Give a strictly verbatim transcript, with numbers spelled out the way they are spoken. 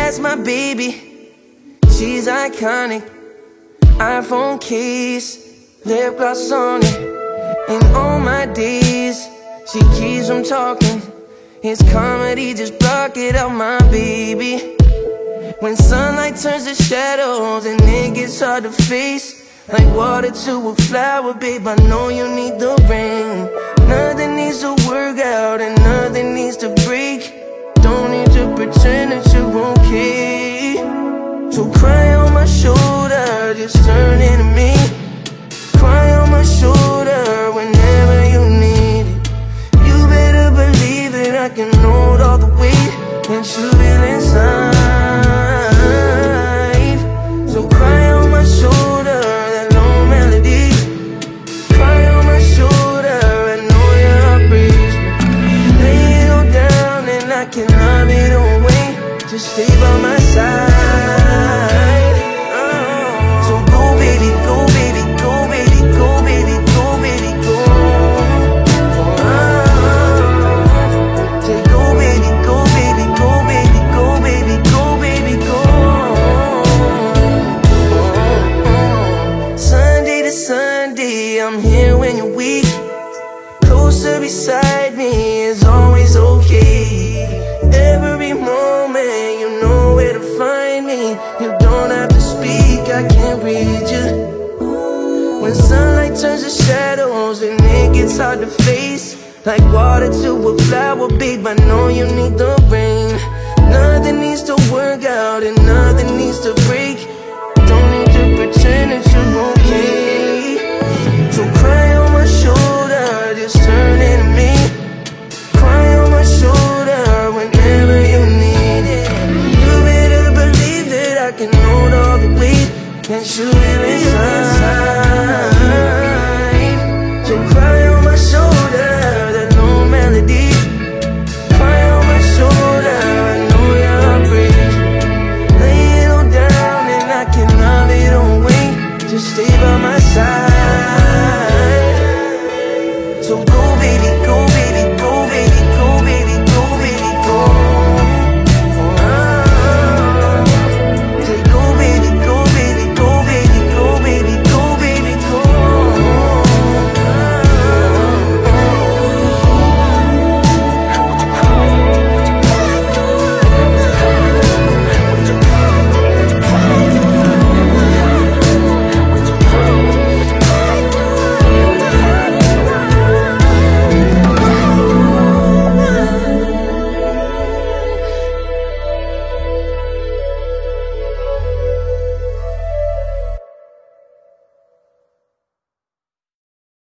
that's my baby. She's iconic. iPhone case, lip gloss on it. And on my days, she keeps on talking. It's comedy, just block it out, my baby. When sunlight turns to shadows and it gets hard to face, like water to a flower, babe, I know you need the rain. Nothing needs to work out and nothing needs to break. Don't need to pretend that you're okay. So cry on my shoulder, just turn into me. Cry on my shoulder whenever you need it. You better believe that I can hold all the weight that you feel inside. So cry on my shoulder, that long melody. Cry on my shoulder, I know your heart breaks me. Lay it all down and I can love it away. Just stay by my side. Oh. So go baby, go baby, go baby, go baby, go baby, go. Oh. Say go baby, go baby, go baby, go baby, go baby, go. Sunday to Sunday, I'm here when you're weak. Closer beside me is always okay. Every moment you know where to find me. You don't have to speak, I can't read you. When sunlight turns to shadows and it gets hard to face, like water to a flower, babe, I know you need the rain. Nothing needs to work out and nothing needs to break. Don't need to pretend that you're okay. So cry